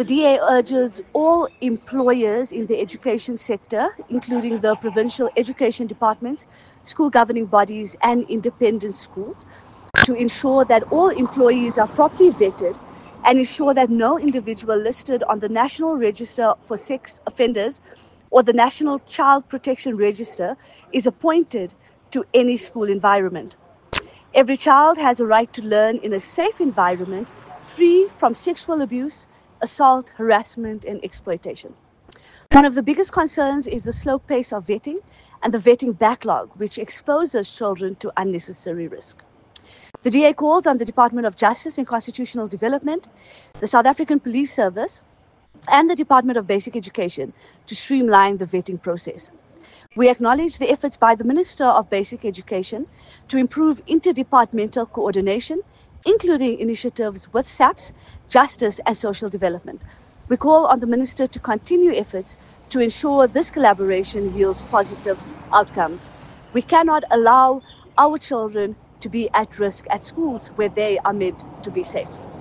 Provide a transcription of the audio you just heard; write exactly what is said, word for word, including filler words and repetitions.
The D A urges all employers in the education sector, including the provincial education departments, school governing bodies, and independent schools, to ensure that all employees are properly vetted and ensure that no individual listed on the National Register for Sex Offenders or the National Child Protection Register is appointed to any school environment. Every child has a right to learn in a safe environment, free from sexual abuse, assault, harassment, and exploitation. One of the biggest concerns is the slow pace of vetting and the vetting backlog, which exposes children to unnecessary risk. The D A calls on the Department of Justice and Constitutional Development, the South African Police Service, and the Department of Basic Education to streamline the vetting process. We acknowledge the efforts by the Minister of Basic Education to improve interdepartmental coordination, including initiatives with SAPS, Justice and Social Development. We call on the Minister to continue efforts to ensure this collaboration yields positive outcomes. We cannot allow our children to be at risk at schools where they are meant to be safe.